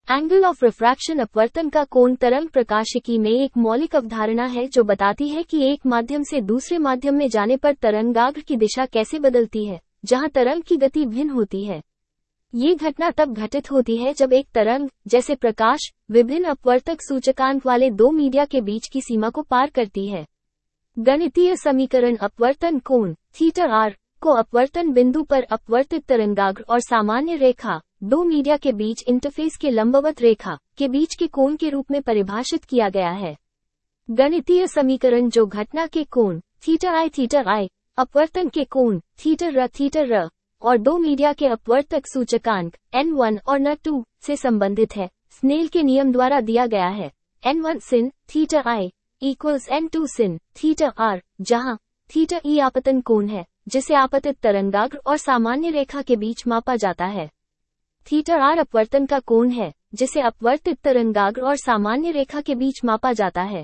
Angle of refraction अपवर्तन का कोण तरंग प्रकाशिकी में एक मौलिक अवधारणा है जो बताती है कि एक माध्यम से दूसरे माध्यम में जाने पर तरंगाग्र की दिशा कैसे बदलती है, जहां तरंग की गति भिन्न होती है। ये घटना तब घटित होती है जब एक तरंग, जैसे प्रकाश, विभिन्न अपवर्तक सूचकांक वाले दो मीडिया के बीच की सीमा को पार करती है। गणितीय समीकरण अपवर्तन कोण थीटा r को अपवर्तन बिंदु पर अपवर्तित तरंगाग्र और सामान्य रेखा, दो मीडिया के बीच इंटरफेस के लंबवत रेखा के बीच के कोण के रूप में परिभाषित किया गया है। गणितीय समीकरण जो घटना के कोण थीटा i, अपवर्तन के कोण थीटा r और दो मीडिया के अपवर्तक सूचकांक n1 और n2 से संबंधित है, स्नेल के नियम द्वारा दिया गया है। n1 sin theta i equals n2 sin theta r, जहां थीटा e आपतन कोण है जिसे आपतित तरंगाग्र और सामान्य रेखा के बीच मापा जाता है। थीटा r अपवर्तन का कोण है जिसे अपवर्तित तरंगाग्र और सामान्य रेखा के बीच मापा जाता है।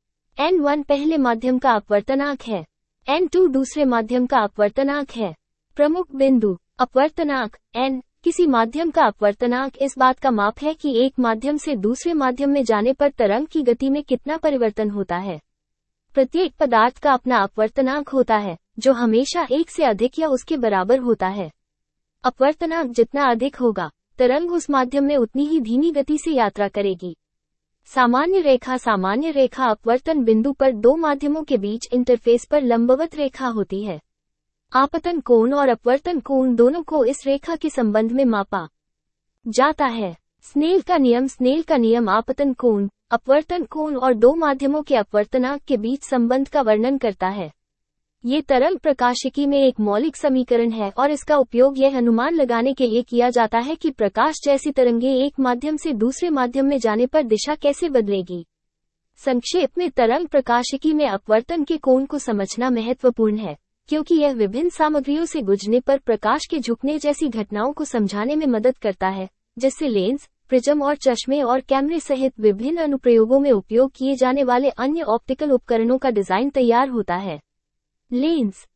n1 पहले माध्यम का अपवर्तनांक है, n2 दूसरे माध्यम का अपवर्तनांक है। प्रमुख बिंदु अपवर्तनांक n किसी माध्यम का अपवर्तनांक इस बात का माप है कि एक माध्यम से दूसरे माध्यम में जाने पर तरंग की गति में कितना परिवर्तन होता है। प्रत्येक पदार्थ का अपना अपवर्तनांक होता है जो हमेशा एक से अधिक या उसके बराबर होता है। अपवर्तनांक जितना अधिक होगा, तरंग उस माध्यम में उतनी ही धीमी गति से यात्रा करेगी। सामान्य रेखा अपवर्तन बिंदु पर दो माध्यमों के बीच इंटरफेस पर लंबवत रेखा होती है। आपतन कोण और अपवर्तन कोण दोनों को इस रेखा के संबंध में मापा जाता है। स्नेल का नियम आपतन कोण, अपवर्तन कोण और दो माध्यमों के अपवर्तनांक के बीच संबंध का वर्णन करता है। ये तरंग प्रकाशिकी में एक मौलिक समीकरण है और इसका उपयोग यह अनुमान लगाने के लिए किया जाता है कि प्रकाश जैसी तरंगें एक माध्यम से दूसरे माध्यम में जाने पर दिशा कैसे बदलेगी। संक्षेप में तरंग प्रकाशिकी में अपवर्तन के कोण को समझना महत्वपूर्ण है, क्योंकि यह विभिन्न सामग्रियों से गुजरने पर प्रकाश के झुकने जैसी घटनाओं को समझाने में मदद करता है, जिससे लेंस, प्रिज्म और चश्मे और कैमरे सहित विभिन्न अनुप्रयोगों में उपयोग किए जाने वाले अन्य ऑप्टिकल उपकरणों का डिजाइन तैयार होता है। लेंस